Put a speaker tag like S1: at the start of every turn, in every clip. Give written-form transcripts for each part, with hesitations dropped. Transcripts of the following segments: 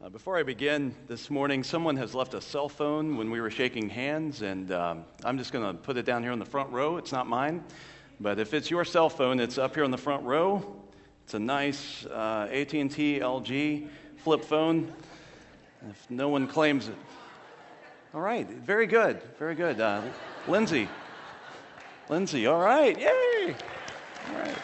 S1: Before I begin this morning, someone has left a cell phone when we were shaking hands, and I'm just going to put it down here in the front row. It's not mine, but if it's your cell phone, it's up here in the front row. It's a nice AT&T LG flip phone. If no one claims it. All right, very good, very good. Lindsay, all right, yay! All right.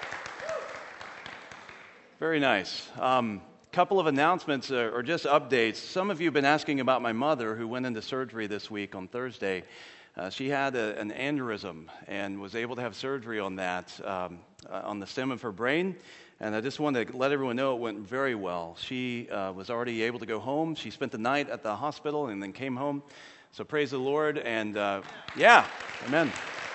S1: Very nice. Couple of announcements or just updates. Some of you have been asking about my mother who went into surgery this week on Thursday. She had an aneurysm and was able to have surgery on that, on the stem of her brain. And I just wanted to let everyone know it went very well. She was already able to go home. She spent the night at the hospital and then came home. So praise the Lord. And yeah, amen.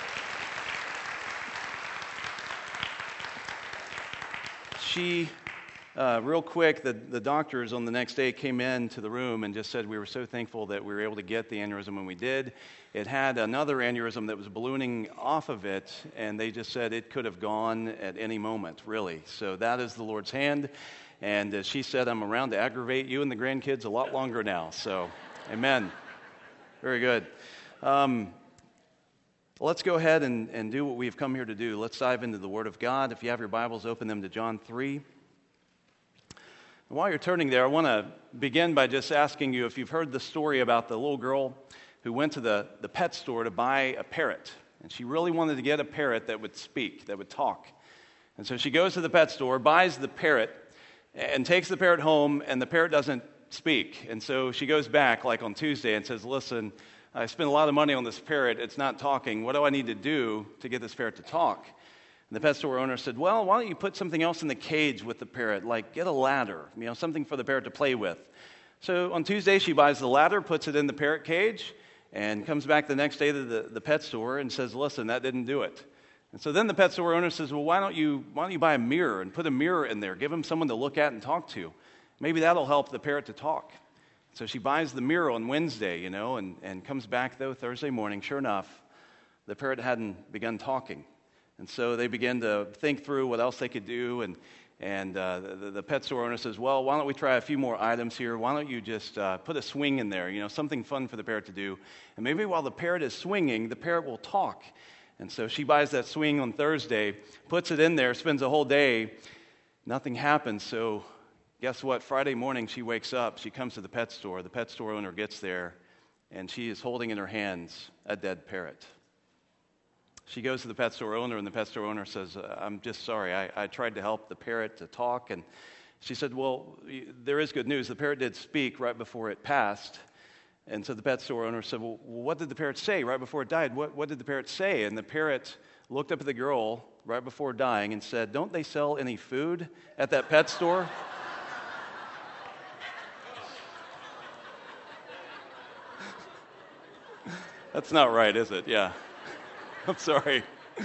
S1: She... real quick, the doctors on the next day came into the room and just said we were so thankful that we were able to get the aneurysm when we did. It had another aneurysm that was ballooning off of it, and they just said it could have gone at any moment, really. So that is the Lord's hand. And as she said, I'm around to aggravate you and the grandkids a lot longer now. So, amen. Very good. Let's go ahead and do what we've come here to do. Let's dive into the Word of God. If you have your Bibles, open them to John 3. While you're turning there, I want to begin by just asking you if you've heard the story about the little girl who went to the pet store to buy a parrot. And she really wanted to get a parrot that would speak, that would talk. And so she goes to the pet store, buys the parrot, and takes the parrot home, and the parrot doesn't speak. And so she goes back, like on Tuesday, and says, listen, I spent a lot of money on this parrot. It's not talking. What do I need to do to get this parrot to talk? And the pet store owner said, well, why don't you put something else in the cage with the parrot, like get a ladder, something for the parrot to play with. So on Tuesday, she buys the ladder, puts it in the parrot cage, and comes back the next day to the pet store and says, listen, that didn't do it. And so then the pet store owner says, well, why don't you buy a mirror and put a mirror in there, give him someone to look at and talk to. Maybe that'll help the parrot to talk. So she buys the mirror on Wednesday, and comes back, though, Thursday morning. Sure enough, the parrot hadn't begun talking. And so they began to think through what else they could do, and the pet store owner says, well, why don't we try a few more items here? Why don't you just put a swing in there, something fun for the parrot to do. And maybe while the parrot is swinging, the parrot will talk. And so she buys that swing on Thursday, puts it in there, spends a whole day. Nothing happens. So guess what? Friday morning she wakes up. She comes to the pet store. The pet store owner gets there, and she is holding in her hands a dead parrot. She goes to the pet store owner, and the pet store owner says, I'm just sorry. I tried to help the parrot to talk. And she said, well, there is good news. The parrot did speak right before it passed. And so the pet store owner said, well, what did the parrot say right before it died? What did the parrot say? And the parrot looked up at the girl right before dying and said, don't they sell any food at that pet store? That's not right, is it? Yeah. I'm sorry.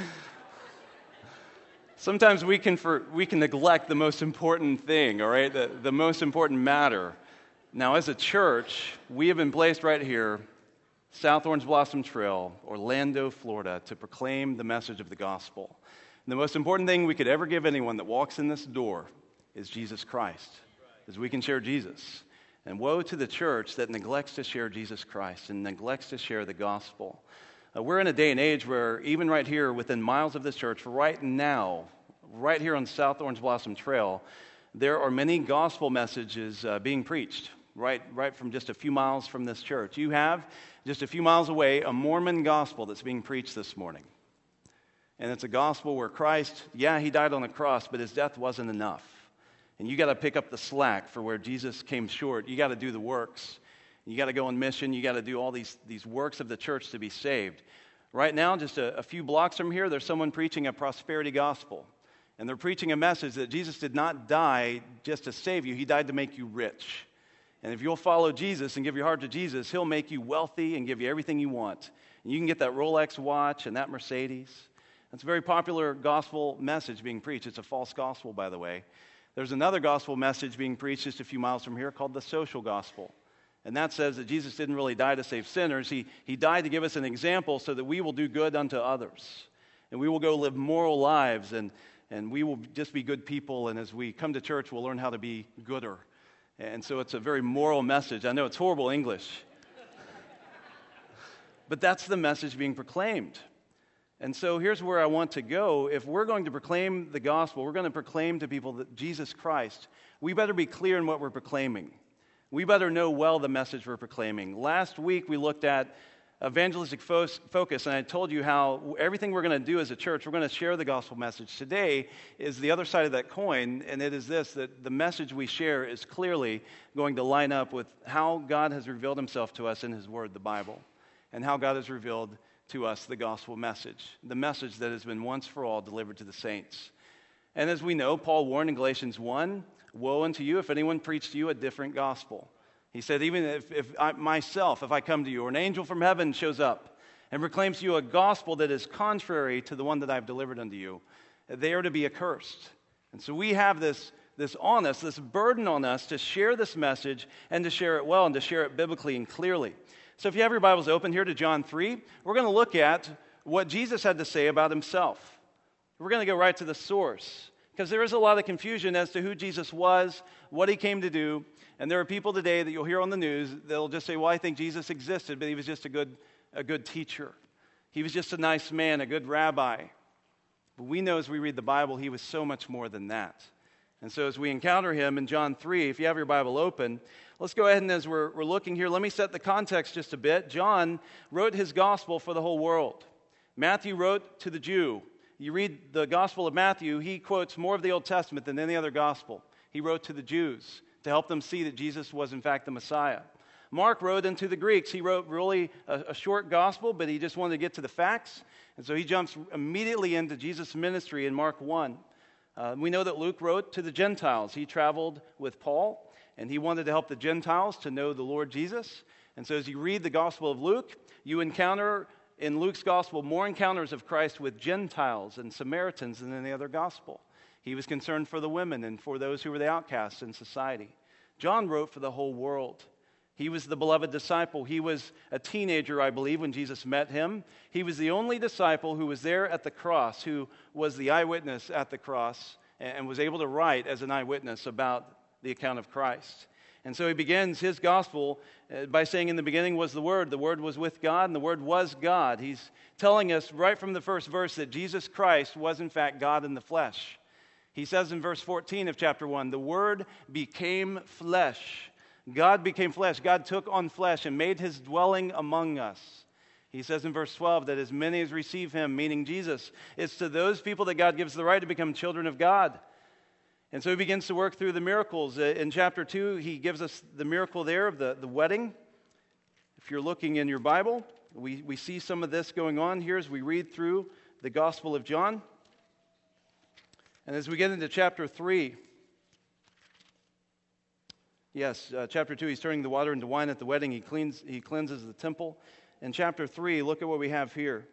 S1: Sometimes we can neglect the most important thing, all right? The most important matter. Now, as a church, we have been placed right here, South Orange Blossom Trail, Orlando, Florida, to proclaim the message of the gospel. And the most important thing we could ever give anyone that walks in this door is Jesus Christ, is we can share Jesus. And woe to the church that neglects to share Jesus Christ and neglects to share the gospel. We're in a day and age where even right here within miles of this church, right now, right here on South Orange Blossom Trail, there are many gospel messages being preached right from just a few miles from this church. You have, just a few miles away, a Mormon gospel that's being preached this morning. And it's a gospel where Christ, he died on the cross, but his death wasn't enough. And you got to pick up the slack for where Jesus came short. You got to do the works. You got to go on mission. You got to do all these works of the church to be saved. Right now, just a few blocks from here, there's someone preaching a prosperity gospel. And they're preaching a message that Jesus did not die just to save you. He died to make you rich. And if you'll follow Jesus and give your heart to Jesus, he'll make you wealthy and give you everything you want. And you can get that Rolex watch and that Mercedes. That's a very popular gospel message being preached. It's a false gospel, by the way. There's another gospel message being preached just a few miles from here called the social gospel. And that says that Jesus didn't really die to save sinners. He died to give us an example so that we will do good unto others. And we will go live moral lives, and we will just be good people. And as we come to church, we'll learn how to be gooder. And so it's a very moral message. I know it's horrible English. But that's the message being proclaimed. And so here's where I want to go. If we're going to proclaim the gospel, we're going to proclaim to people that Jesus Christ, we better be clear in what we're proclaiming. We better know well the message we're proclaiming. Last week we looked at evangelistic focus, and I told you how everything we're going to do as a church, we're going to share the gospel message. Today is the other side of that coin, and it is this, that the message we share is clearly going to line up with how God has revealed himself to us in his word, the Bible, and how God has revealed to us the gospel message, the message that has been once for all delivered to the saints. And as we know, Paul warned in Galatians 1, woe unto you if anyone preached to you a different gospel. He said, even if I come to you, or an angel from heaven shows up and proclaims to you a gospel that is contrary to the one that I've delivered unto you, they are to be accursed. And so we have this on us, this burden on us to share this message and to share it well and to share it biblically and clearly. So if you have your Bibles open here to John 3, we're going to look at what Jesus had to say about himself. We're going to go right to the source, because there is a lot of confusion as to who Jesus was, what he came to do. And there are people today that you'll hear on the news, they'll just say, well, I think Jesus existed, but he was just a good teacher. He was just a nice man, a good rabbi. But we know as we read the Bible, he was so much more than that. And so as we encounter him in John 3, if you have your Bible open, let's go ahead and as we're looking here, let me set the context just a bit. John wrote his gospel for the whole world. Matthew wrote to the Jew. You read the Gospel of Matthew, he quotes more of the Old Testament than any other gospel. He wrote to the Jews to help them see that Jesus was in fact the Messiah. Mark wrote into the Greeks. He wrote really a short gospel, but he just wanted to get to the facts. And so he jumps immediately into Jesus' ministry in Mark 1. We know that Luke wrote to the Gentiles. He traveled with Paul, and he wanted to help the Gentiles to know the Lord Jesus. And so as you read the Gospel of Luke, you encounter in Luke's Gospel more encounters of Christ with Gentiles and Samaritans than any other gospel. He was concerned for the women and for those who were the outcasts in society. John wrote for the whole world. He was the beloved disciple. He was a teenager, I believe, when Jesus met him. He was the only disciple who was there at the cross, who was the eyewitness at the cross and was able to write as an eyewitness about the account of Christ. And so he begins his gospel by saying, in the beginning was the Word was with God, and the Word was God. He's telling us right from the first verse that Jesus Christ was in fact God in the flesh. He says in verse 14 of chapter 1, the Word became flesh. God became flesh. God took on flesh and made his dwelling among us. He says in verse 12 that as many as receive him, meaning Jesus, it's to those people that God gives the right to become children of God. And so he begins to work through the miracles. In chapter 2, he gives us the miracle there of the wedding. If you're looking in your Bible, we see some of this going on here as we read through the Gospel of John. And as we get into chapter 3, chapter 2, he's turning the water into wine at the wedding. He cleanses the temple. In chapter 3, look at what we have here.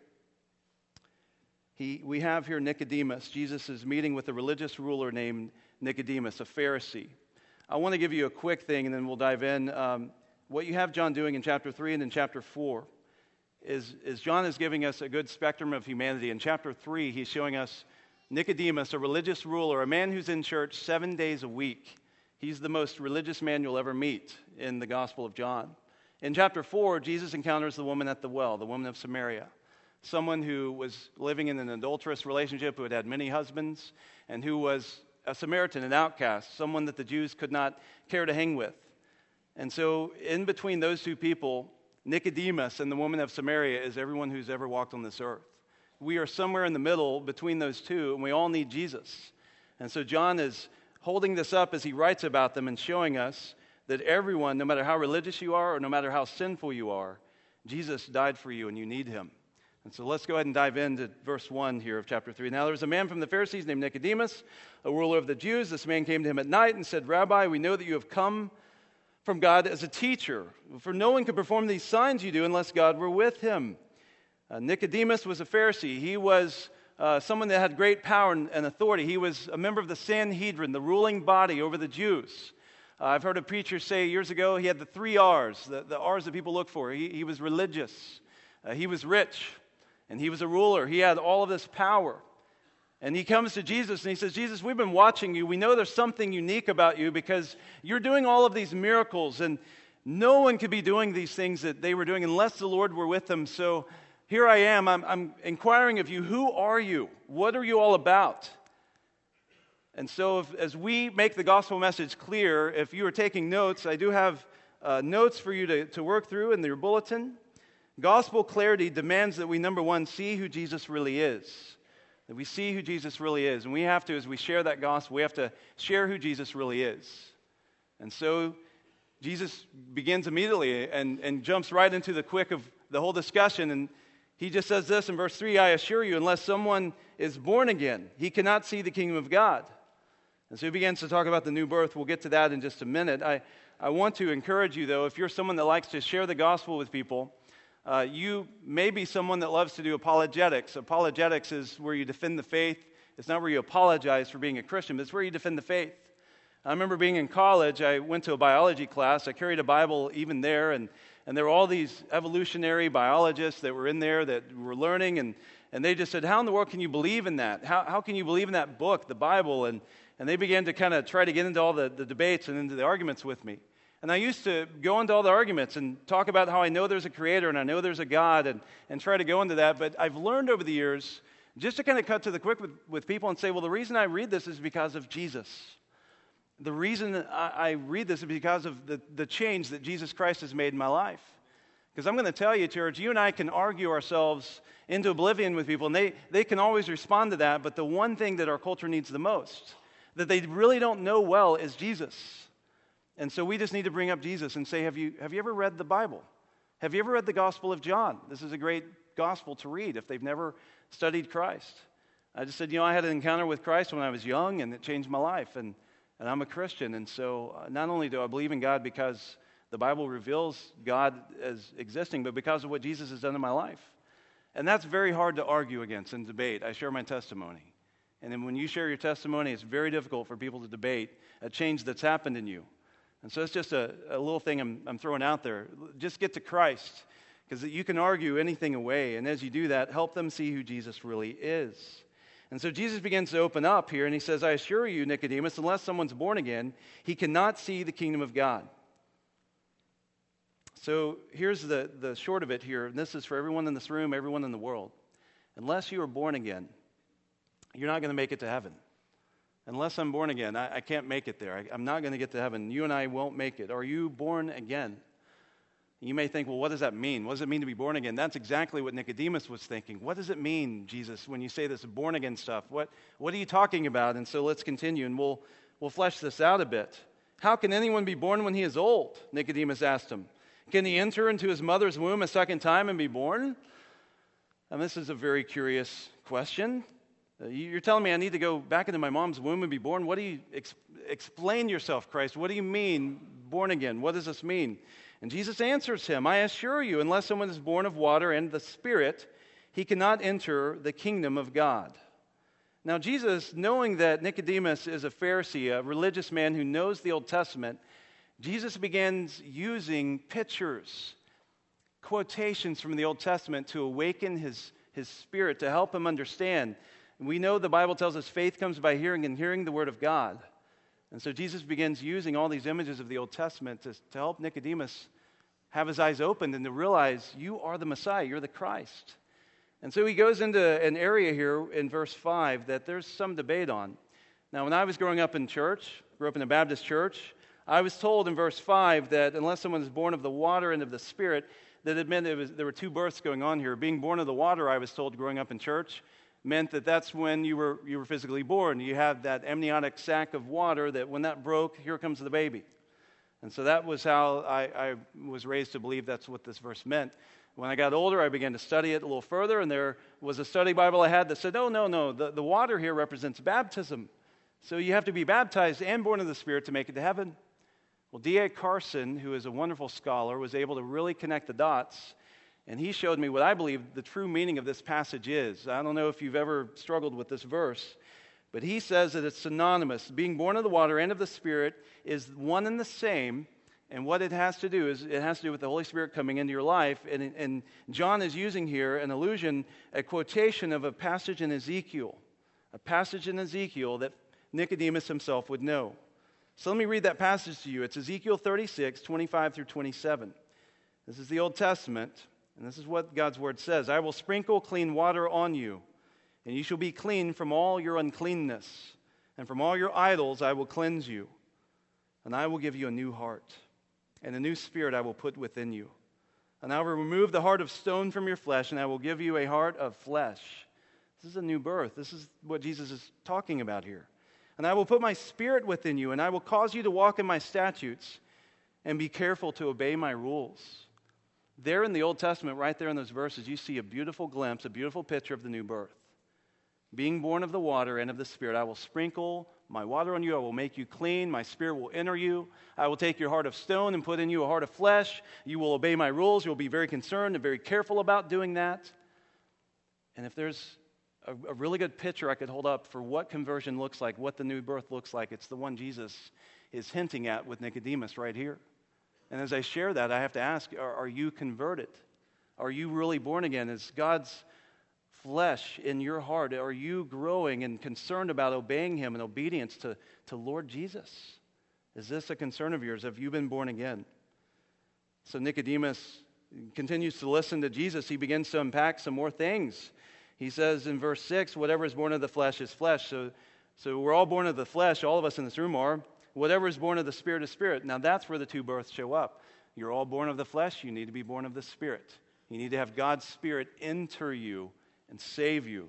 S1: We have here Nicodemus. Jesus is meeting with a religious ruler named Nicodemus, a Pharisee. I want to give you a quick thing, and then we'll dive in. What you have John doing in chapter 3 and in chapter 4 is John is giving us a good spectrum of humanity. In chapter 3, he's showing us Nicodemus, a religious ruler, a man who's in church 7 days a week. He's the most religious man you'll ever meet in the Gospel of John. In chapter 4, Jesus encounters the woman at the well, the woman of Samaria, someone who was living in an adulterous relationship, who had had many husbands, and who was a Samaritan, an outcast, someone that the Jews could not care to hang with. And so in between those two people, Nicodemus and the woman of Samaria is everyone who's ever walked on this earth. We are somewhere in the middle between those two, and we all need Jesus. And so John is holding this up as he writes about them and showing us that everyone, no matter how religious you are or no matter how sinful you are, Jesus died for you and you need him. And so let's go ahead and dive into verse 1 here of chapter 3. Now there was a man from the Pharisees named Nicodemus, a ruler of the Jews. This man came to him at night and said, Rabbi, we know that you have come from God as a teacher, for no one could perform these signs you do unless God were with him. Nicodemus was a Pharisee. He was someone that had great power and authority. He was a member of the Sanhedrin, the ruling body over the Jews. I've heard a preacher say years ago he had the 3 R's, the R's that people look for. He was religious, he was rich, and he was a ruler. He had all of this power. And he comes to Jesus and he says, Jesus, we've been watching you. We know there's something unique about you because you're doing all of these miracles, and no one could be doing these things that they were doing unless the Lord were with them. So here I am. I'm inquiring of you, who are you? What are you all about? And so as we make the gospel message clear, if you are taking notes, I do have notes for you to work through in your bulletin. Gospel clarity demands that we, number one, see who Jesus really is. That we see who Jesus really is. And we have to, as we share that gospel, we have to share who Jesus really is. And so Jesus begins immediately and jumps right into the quick of the whole discussion. And he just says this in verse 3, I assure you, unless someone is born again, he cannot see the kingdom of God. And so he begins to talk about the new birth. We'll get to that in just a minute. I want to encourage you, though, if you're someone that likes to share the gospel with people, you may be someone that loves to do apologetics. Apologetics is where you defend the faith. It's not where you apologize for being a Christian, but it's where you defend the faith. I remember being in college, I went to a biology class. I carried a Bible even there, and there were all these evolutionary biologists that were in there that were learning, and they just said, how in the world can you believe in that? How can you believe in that book, the Bible? And they began to kind of try to get into all the debates and into the arguments with me. And I used to go into all the arguments and talk about how I know there's a creator and I know there's a God and try to go into that. But I've learned over the years just to kind of cut to the quick with people and say, well, the reason I read this is because of Jesus. The reason I read this is because of the change that Jesus Christ has made in my life. Because I'm going to tell you, church, you and I can argue ourselves into oblivion with people, and they can always respond to that. But the one thing that our culture needs the most, that they really don't know well, is Jesus. And so we just need to bring up Jesus and say, have you ever read the Bible? Have you ever read the Gospel of John? This is a great gospel to read if they've never studied Christ. I just said, I had an encounter with Christ when I was young, and it changed my life. And I'm a Christian. And so not only do I believe in God because the Bible reveals God as existing, but because of what Jesus has done in my life. And that's very hard to argue against and debate. I share my testimony. And then when you share your testimony, it's very difficult for people to debate a change that's happened in you. And so it's just a little thing I'm throwing out there. Just get to Christ, because you can argue anything away. And as you do that, help them see who Jesus really is. And so Jesus begins to open up here, and he says, I assure you, Nicodemus, unless someone's born again, he cannot see the kingdom of God. So here's the short of it here, and this is for everyone in this room, everyone in the world. Unless you are born again, you're not going to make it to heaven. Unless I'm born again, I can't make it there. I'm not going to get to heaven. You and I won't make it. Are you born again? You may think, well, what does that mean? What does it mean to be born again? That's exactly what Nicodemus was thinking. What does it mean, Jesus, when you say this born again stuff? What are you talking about? And so let's continue, and we'll flesh this out a bit. How can anyone be born when he is old? Nicodemus asked him. Can he enter into his mother's womb a second time and be born? And this is a very curious question. You're telling me I need to go back into my mom's womb and be born? What do you explain yourself, Christ? What do you mean born again? What does this mean? And Jesus answers him, I assure you, unless someone is born of water and the Spirit, he cannot enter the kingdom of God. Now Jesus, knowing that Nicodemus is a Pharisee, a religious man who knows the Old Testament, Jesus begins using pictures, quotations from the Old Testament to awaken his spirit, to help him understand. We know the Bible tells us faith comes by hearing, and hearing the word of God. And so Jesus begins using all these images of the Old Testament to help Nicodemus have his eyes opened and to realize you are the Messiah, you're the Christ. And so he goes into an area here in verse 5 that there's some debate on. Now, when I was growing up in church, grew up in a Baptist church, I was told in verse 5 that unless someone is born of the water and of the Spirit, that it meant there were two births going on here. Being born of the water, I was told growing up in church, meant that that's when you were physically born. You have that amniotic sac of water that when that broke, here comes the baby. And so that was how I was raised to believe that's what this verse meant. When I got older, I began to study it a little further, and there was a study Bible I had that said, no, the water here represents baptism. So you have to be baptized and born of the Spirit to make it to heaven. Well, D.A. Carson, who is a wonderful scholar, was able to really connect the dots. And he showed me what I believe the true meaning of this passage is. I don't know if you've ever struggled with this verse, but he says that it's synonymous. Being born of the water and of the Spirit is one and the same. And what it has to do is it has to do with the Holy Spirit coming into your life. And John is using here an allusion, a quotation of a passage in Ezekiel. a passage in Ezekiel that Nicodemus himself would know. So let me read that passage to you. It's Ezekiel 36, 25 through 27. This is the Old Testament, and this is what God's word says. I will sprinkle clean water on you, and you shall be clean from all your uncleanness, and from all your idols I will cleanse you. And I will give you a new heart, and a new spirit I will put within you. And I will remove the heart of stone from your flesh, and I will give you a heart of flesh. This is a new birth. This is what Jesus is talking about here. And I will put my spirit within you, and I will cause you to walk in my statutes and be careful to obey my rules. There in the Old Testament, right there in those verses, you see a beautiful glimpse, a beautiful picture of the new birth. Being born of the water and of the Spirit, I will sprinkle my water on you. I will make you clean. My Spirit will enter you. I will take your heart of stone and put in you a heart of flesh. You will obey my rules. You'll be very concerned and very careful about doing that. And if there's a really good picture I could hold up for what conversion looks like, what the new birth looks like, it's the one Jesus is hinting at with Nicodemus right here. And as I share that, I have to ask, are you converted? Are you really born again? Is God's flesh in your heart? Are you growing and concerned about obeying Him and obedience to Lord Jesus? Is this a concern of yours? Have you been born again? So Nicodemus continues to listen to Jesus. He begins to unpack some more things. He says in verse 6, whatever is born of the flesh is flesh. So we're all born of the flesh, all of us in this room are. Whatever is born of the Spirit is spirit. Now that's where the two births show up. You're all born of the flesh. You need to be born of the Spirit. You need to have God's Spirit enter you and save you.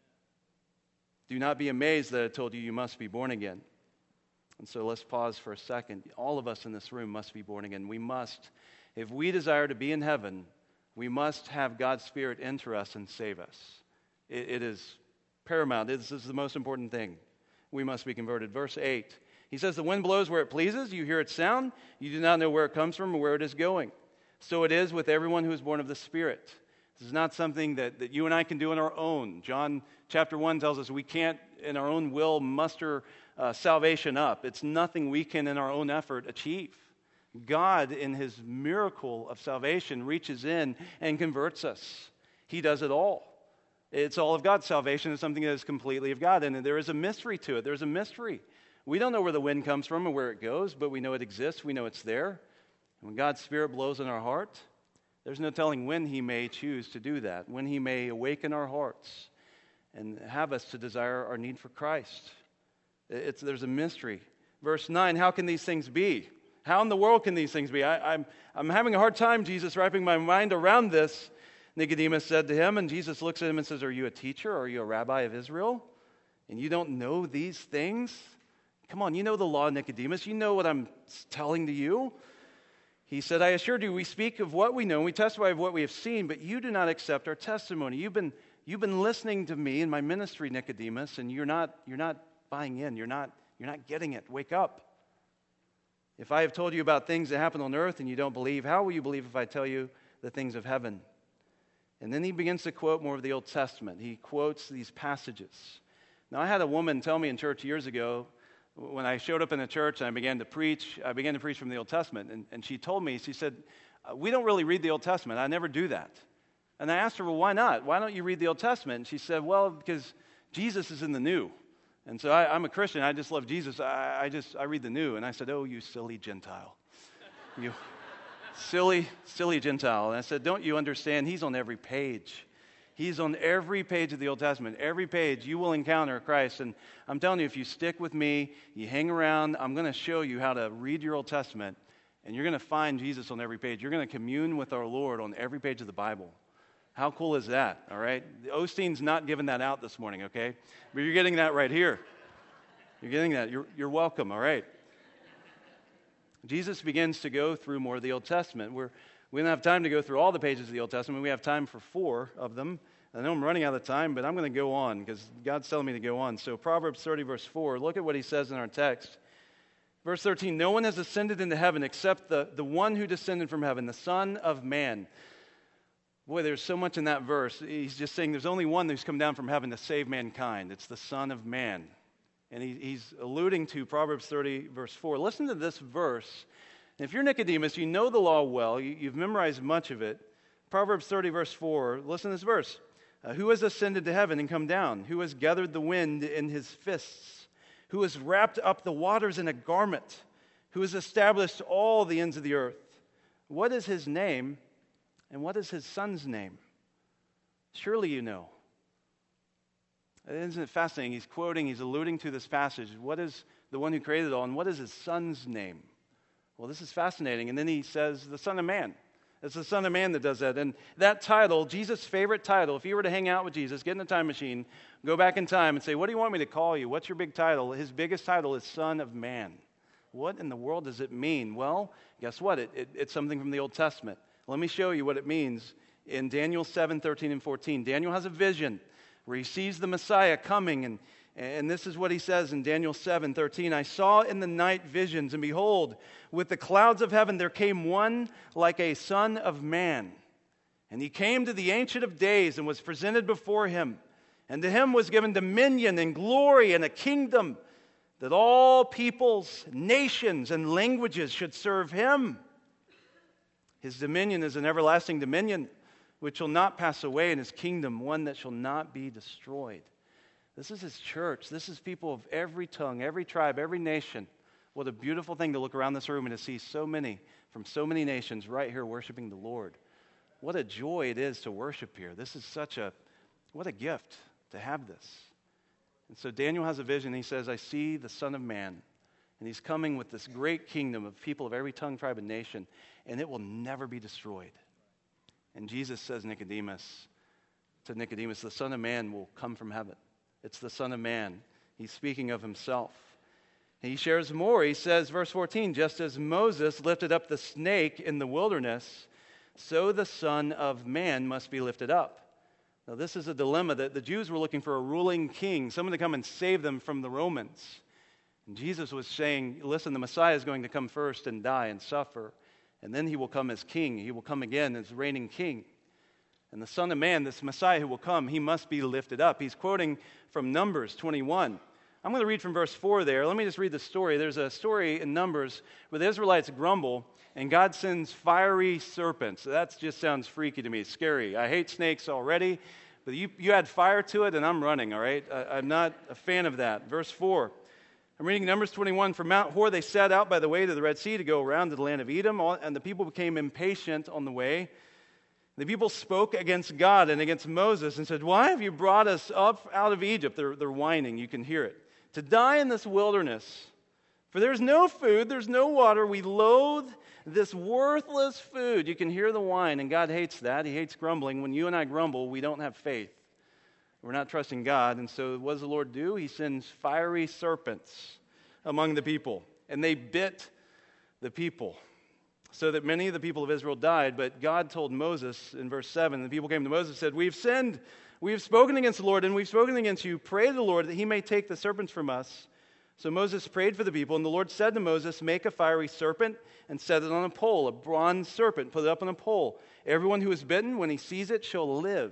S1: Do not be amazed that I told you must be born again. And so let's pause for a second. All of us in this room must be born again. We must, if we desire to be in heaven, we must have God's Spirit enter us and save us. It is paramount. This is the most important thing. We must be converted. Verse 8, he says, the wind blows where it pleases. You hear its sound. You do not know where it comes from or where it is going. So it is with everyone who is born of the Spirit. This is not something that you and I can do on our own. John chapter 1 tells us we can't, in our own will, muster salvation up. It's nothing we can, in our own effort, achieve. God, in His miracle of salvation, reaches in and converts us. He does it all. It's all of God. Salvation is something that is completely of God, and there is a mystery to it. There's a mystery. We don't know where the wind comes from or where it goes, but we know it exists. We know it's there. And when God's Spirit blows in our heart, there's no telling when He may choose to do that, when He may awaken our hearts and have us to desire our need for Christ. There's a mystery. Verse 9, how can these things be? How in the world can these things be? I'm having a hard time, Jesus, wrapping my mind around this, Nicodemus said to him. And Jesus looks at him and says, are you a teacher? Are you a rabbi of Israel? And you don't know these things? Come on, you know the law, Nicodemus. You know what I'm telling to you. He said, I assure you, we speak of what we know, and we testify of what we have seen, but you do not accept our testimony. You've been listening to me in my ministry, Nicodemus, and you're not buying in. You're not getting it. Wake up. If I have told you about things that happen on earth and you don't believe, how will you believe if I tell you the things of heaven? And then he begins to quote more of the Old Testament. He quotes these passages. Now, I had a woman tell me in church years ago, when I showed up in a church and I began to preach from the Old Testament. And she told me, she said, we don't really read the Old Testament. I never do that. And I asked her, well, why not? Why don't you read the Old Testament? And she said, well, because Jesus is in the New. And so I'm a Christian. I just love Jesus. I read the New. And I said, oh, you silly Gentile. You silly Gentile. And I said, don't you understand? He's on every page. He's on every page of the Old Testament. Every page you will encounter Christ. And I'm telling you, if you stick with me, you hang around, I'm going to show you how to read your Old Testament. And you're going to find Jesus on every page. You're going to commune with our Lord on every page of the Bible. How cool is that, all right? Osteen's not giving that out this morning, okay? But you're getting that right here. You're getting that. You're welcome, all right? Jesus begins to go through more of the Old Testament. We don't have time to go through all the pages of the Old Testament. We have time for 4 of them. I know I'm running out of time, but I'm going to go on because God's telling me to go on. So Proverbs 30, verse 4, look at what he says in our text. Verse 13, no one has ascended into heaven except the one who descended from heaven, the Son of Man. Boy, there's so much in that verse. He's just saying there's only one who's come down from heaven to save mankind. It's the Son of Man. And he's alluding to Proverbs 30, verse 4. Listen to this verse. If you're Nicodemus, you know the law well. You've memorized much of it. Proverbs 30, verse 4. Listen to this verse. Who has ascended to heaven and come down? Who has gathered the wind in his fists? Who has wrapped up the waters in a garment? Who has established all the ends of the earth? What is his name, and what is his son's name? Surely you know. Isn't it fascinating? He's alluding to this passage. What is the one who created it all, and what is his son's name? Well, this is fascinating. And then he says, the Son of Man. It's the Son of Man that does that. And that title, Jesus' favorite title, if you were to hang out with Jesus, get in a time machine, go back in time and say, what do you want me to call you? What's your big title? His biggest title is Son of Man. What in the world does it mean? Well, guess what? It's something from the Old Testament. Let me show you what it means in Daniel 7, 13 and 14. Daniel has a vision where he sees the Messiah coming, and this is what he says in Daniel 7, 13. I saw in the night visions, and behold, with the clouds of heaven there came one like a son of man. And he came to the Ancient of Days and was presented before him. And to him was given dominion and glory and a kingdom, that all peoples, nations, and languages should serve him. His dominion is an everlasting dominion, which shall not pass away, in his kingdom, one that shall not be destroyed. This is his church. This is people of every tongue, every tribe, every nation. What a beautiful thing to look around this room and to see so many from so many nations right here worshiping the Lord. What a joy it is to worship here. This is what a gift to have this. And so Daniel has a vision. He says, I see the Son of Man, and he's coming with this great kingdom of people of every tongue, tribe, and nation, and it will never be destroyed. And Jesus says to Nicodemus, the Son of Man will come from heaven. It's the Son of Man. He's speaking of himself. He shares more. He says, verse 14, just as Moses lifted up the snake in the wilderness, so the Son of Man must be lifted up. Now, this is a dilemma that the Jews were looking for a ruling king, someone to come and save them from the Romans. And Jesus was saying, listen, the Messiah is going to come first and die and suffer, and then he will come as king. He will come again as reigning king. And the Son of Man, this Messiah who will come, he must be lifted up. He's quoting from Numbers 21. I'm going to read from verse 4 there. Let me just read the story. There's a story in Numbers where the Israelites grumble, and God sends fiery serpents. That just sounds freaky to me, scary. I hate snakes already, but you add fire to it, and I'm running, all right? I'm not a fan of that. Verse 4. I'm reading Numbers 21. From Mount Hor they set out by the way to the Red Sea to go around to the land of Edom, and the people became impatient on the way. The people spoke against God and against Moses and said, why have you brought us up out of Egypt? They're whining, you can hear it. To die in this wilderness. For there's no food, there's no water. We loathe this worthless food. You can hear the whine, and God hates that. He hates grumbling. When you and I grumble, we don't have faith. We're not trusting God. And so what does the Lord do? He sends fiery serpents among the people, and they bit the people, so that many of the people of Israel died. But God told Moses in verse 7, the people came to Moses and said, we've sinned, we have spoken against the Lord, and we've spoken against you. Pray to the Lord that he may take the serpents from us. So Moses prayed for the people, and the Lord said to Moses, make a fiery serpent and set it on a pole, a bronze serpent, put it up on a pole. Everyone who is bitten, when he sees it, shall live.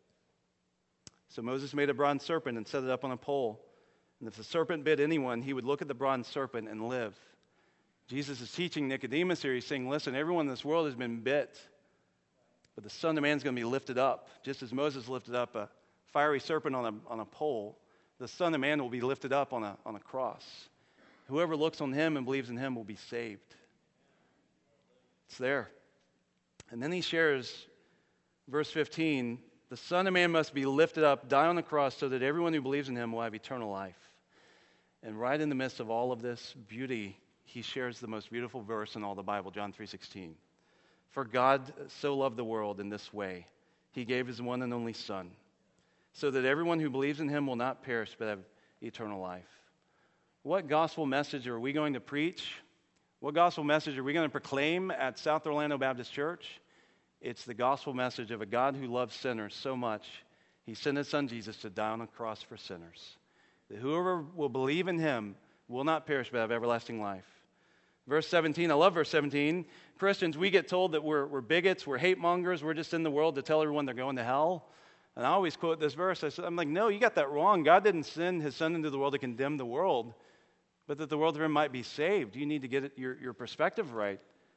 S1: So Moses made a bronze serpent and set it up on a pole. And if the serpent bit anyone, he would look at the bronze serpent and live. Jesus is teaching Nicodemus here. He's saying, listen, everyone in this world has been bit, but the Son of Man is going to be lifted up. Just as Moses lifted up a fiery serpent on a pole, the Son of Man will be lifted up on a cross. Whoever looks on him and believes in him will be saved. It's there. And then he shares, verse 15, the Son of Man must be lifted up, die on the cross, so that everyone who believes in him will have eternal life. And right in the midst of all of this beauty, he shares the most beautiful verse in all the Bible, John 3:16. For God so loved the world in this way, he gave his one and only Son, so that everyone who believes in him will not perish but have eternal life. What gospel message are we going to preach? What gospel message are we going to proclaim at South Orlando Baptist Church? It's the gospel message of a God who loves sinners so much, he sent his Son Jesus to die on a cross for sinners. That whoever will believe in him will not perish but have everlasting life. Verse 17, I love verse 17. Christians, we get told that we're bigots, we're hate mongers, we're just in the world to tell everyone they're going to hell. And I always quote this verse. I'm like, no, you got that wrong. God didn't send his Son into the world to condemn the world, but that the world through him might be saved. You need to get your perspective right.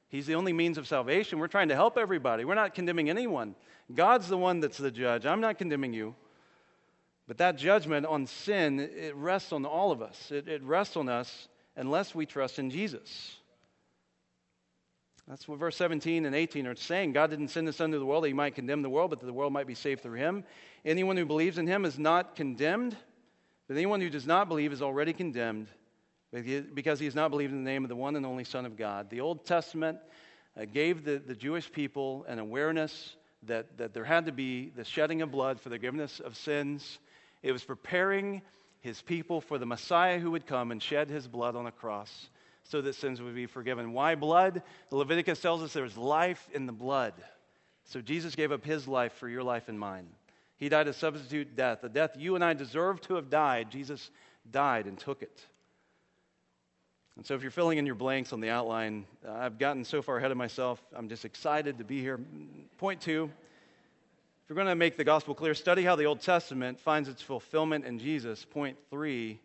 S1: He's the only means of salvation. We're trying to help everybody. We're not condemning anyone. God's the one that's the judge. I'm not condemning you. But that judgment on sin, it rests on all of us. It rests on us unless we trust in Jesus. That's what verse 17 and 18 are saying. God didn't send his Son to the world that he might condemn the world, but that the world might be saved through him. Anyone who believes in him is not condemned, but anyone who does not believe is already condemned because he has not believed in the name of the one and only Son of God. The Old Testament gave the Jewish people an awareness that there had to be the shedding of blood for the forgiveness of sins. It was preparing his people for the Messiah who would come and shed his blood on a cross so that sins would be forgiven. Why blood? Leviticus tells us there's life in the blood. So Jesus gave up his life for your life and mine. He died a substitute death, a death you and I deserve to have died. Jesus died and took it. And so if you're filling in your blanks on the outline, I've gotten so far ahead of myself. I'm just excited to be here. Point 2, if you're going to make the gospel clear, study how the Old Testament finds its fulfillment in Jesus. Point 3,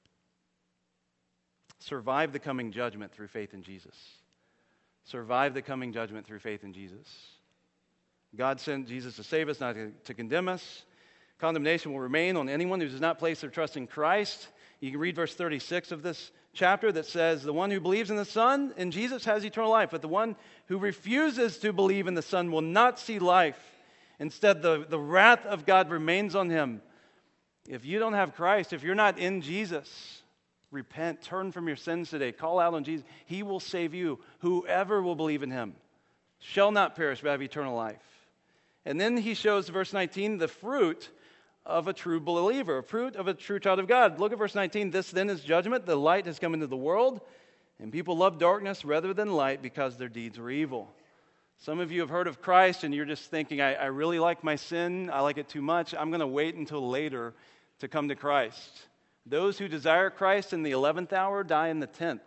S1: survive the coming judgment through faith in Jesus. Survive the coming judgment through faith in Jesus. God sent Jesus to save us, not to condemn us. Condemnation will remain on anyone who does not place their trust in Christ. You can read verse 36 of this chapter that says, the one who believes in the Son, in Jesus, has eternal life, but the one who refuses to believe in the Son will not see life. Instead, the wrath of God remains on him. If you don't have Christ, if you're not in Jesus, repent, turn from your sins today, call out on Jesus. He will save you. Whoever will believe in him shall not perish but have eternal life. And then he shows, verse 19, the fruit of a true believer, a fruit of a true child of God. Look at verse 19. This then is judgment. The light has come into the world, and people love darkness rather than light because their deeds were evil. Some of you have heard of Christ, and you're just thinking, I really like my sin. I like it too much. I'm going to wait until later to come to Christ. Those who desire Christ in the 11th hour die in the 10th.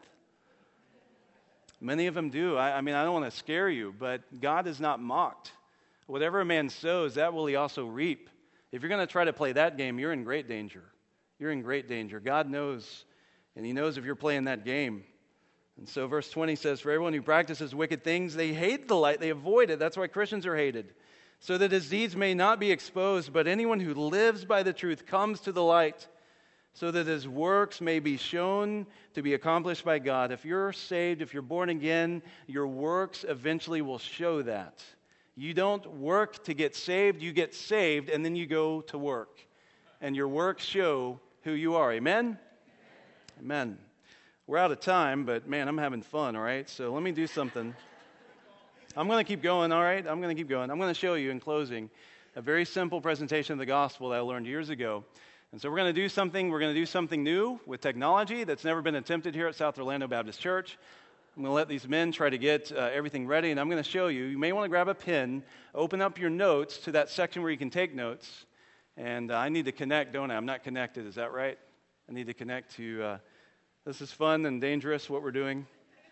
S1: Many of them do. I mean, I don't want to scare you, but God is not mocked. Whatever a man sows, that will he also reap. If you're going to try to play that game, you're in great danger. You're in great danger. God knows, and he knows if you're playing that game. And so verse 20 says, for everyone who practices wicked things, they hate the light, they avoid it. That's why Christians are hated. So that his deeds may not be exposed, but anyone who lives by the truth comes to the light, so that his works may be shown to be accomplished by God. If you're saved, if you're born again, your works eventually will show that. You don't work to get saved, you get saved, and then you go to work. And your works show who you are. Amen? Amen. We're out of time, but man, I'm having fun, all right? So let me do something. I'm going to keep going, all right? I'm going to keep going. I'm going to show you in closing a very simple presentation of the gospel that I learned years ago. And so we're going to do something new with technology that's never been attempted here at South Orlando Baptist Church. I'm going to let these men try to get everything ready, and I'm going to show you. You may want to grab a pen, open up your notes to that section where you can take notes. And I need to connect, don't I? I'm not connected, is that right? I need to connect to, this is fun and dangerous, what we're doing.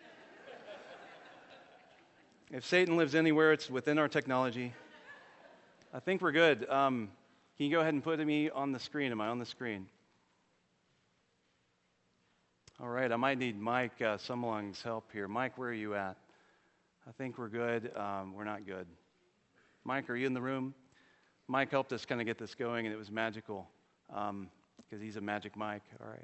S1: If Satan lives anywhere, it's within our technology. I think we're good. Can you go ahead and put me on the screen? Am I on the screen? All right, I might need Mike Sumlung's help here. Mike, where are you at? I think we're good. We're not good. Mike, are you in the room? Mike helped us kind of get this going, and it was magical because he's a magic Mike. All right.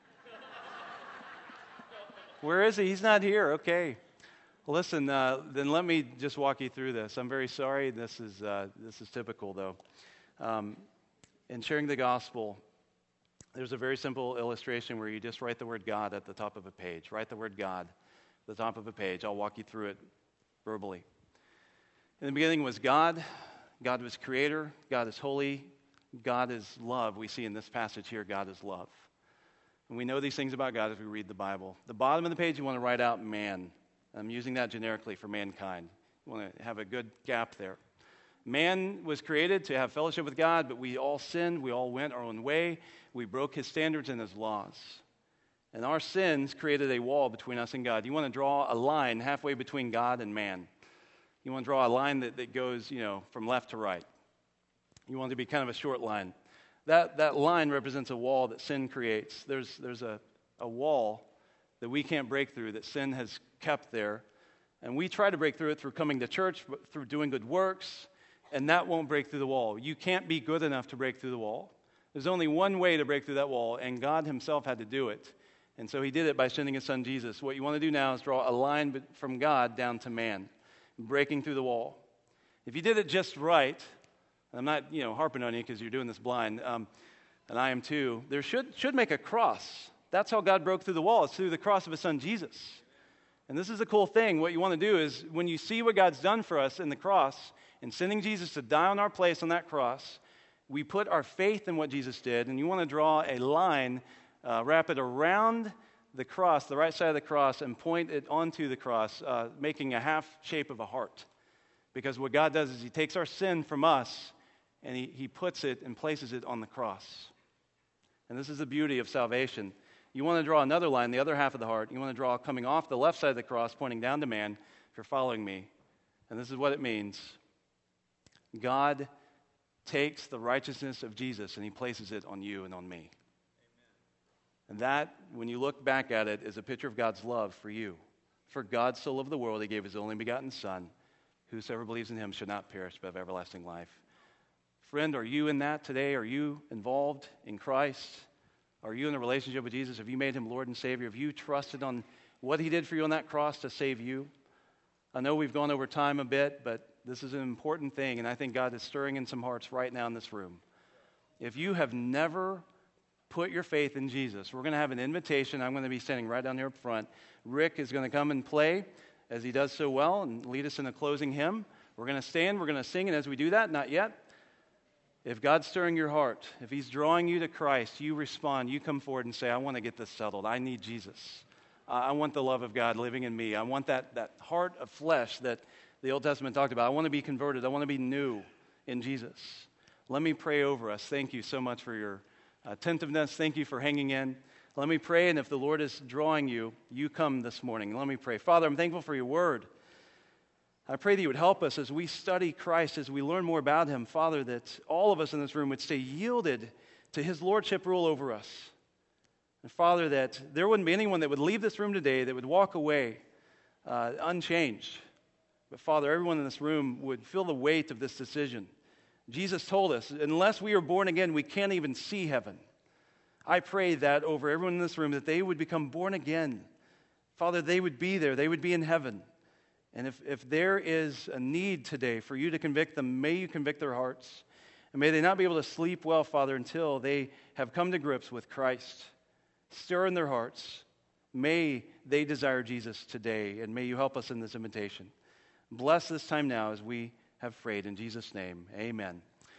S1: Where is he? He's not here. Okay. Well, listen, then let me just walk you through this. I'm very sorry. This is typical, though. In sharing the gospel, there's a very simple illustration where you just write the word God at the top of a page. Write the word God at the top of a page. I'll walk you through it verbally. In the beginning was God. God was creator. God is holy. God is love. We see in this passage here, God is love. And we know these things about God as we read the Bible. The bottom of the page, you want to write out man. I'm using that generically for mankind. You want to have a good gap there. Man was created to have fellowship with God, but we all sinned. We all went our own way. We broke his standards and his laws. And our sins created a wall between us and God. You want to draw a line halfway between God and man. You want to draw a line that goes, from left to right. You want it to be kind of a short line. That line represents a wall that sin creates. There's a wall that we can't break through, that sin has kept there. And we try to break through it through coming to church, through doing good works, and that won't break through the wall. You can't be good enough to break through the wall. There's only one way to break through that wall, and God himself had to do it. And so he did it by sending his son Jesus. What you want to do now is draw a line from God down to man, breaking through the wall. If you did it just right, I'm not harping on you because you're doing this blind, and I am too, there should make a cross. That's how God broke through the wall. It's through the cross of his son Jesus. And this is a cool thing. What you want to do is when you see what God's done for us in the cross and sending Jesus to die on our place on that cross, we put our faith in what Jesus did, and you want to draw a line, wrap it around the cross, the right side of the cross, and point it onto the cross, making a half shape of a heart. Because what God does is he takes our sin from us, and he puts it and places it on the cross. And this is the beauty of salvation. You want to draw another line, the other half of the heart. You want to draw coming off the left side of the cross, pointing down to man, if you're following me. And this is what it means. God takes the righteousness of Jesus and he places it on you and on me. Amen. And that, when you look back at it, is a picture of God's love for you. For God so loved the world, he gave his only begotten Son. Whosoever believes in him should not perish but have everlasting life. Friend, are you in that today? Are you involved in Christ? Are you in a relationship with Jesus? Have you made him Lord and Savior? Have you trusted on what he did for you on that cross to save you? I know we've gone over time a bit, but this is an important thing, and I think God is stirring in some hearts right now in this room. If you have never put your faith in Jesus, we're going to have an invitation. I'm going to be standing right down here up front. Rick is going to come and play, as he does so well, and lead us in a closing hymn. We're going to stand, we're going to sing, and as we do that, not yet, if God's stirring your heart, if he's drawing you to Christ, you respond, you come forward and say, I want to get this settled. I need Jesus. I want the love of God living in me. I want that heart of flesh that the Old Testament talked about. I want to be converted. I want to be new in Jesus. Let me pray over us. Thank you so much for your attentiveness. Thank you for hanging in. Let me pray, and if the Lord is drawing you, you come this morning. Let me pray. Father, I'm thankful for your word. I pray that you would help us as we study Christ, as we learn more about him. Father, that all of us in this room would stay yielded to his lordship rule over us. And Father, that there wouldn't be anyone that would leave this room today that would walk away unchanged. But Father, everyone in this room would feel the weight of this decision. Jesus told us, unless we are born again, we can't even see heaven. I pray that over everyone in this room, that they would become born again. Father, they would be there. They would be in heaven. And if there is a need today for you to convict them, may you convict their hearts. And may they not be able to sleep well, Father, until they have come to grips with Christ. Stir in their hearts. May they desire Jesus today, and may you help us in this invitation. Bless this time now as we have prayed. In Jesus' name, amen.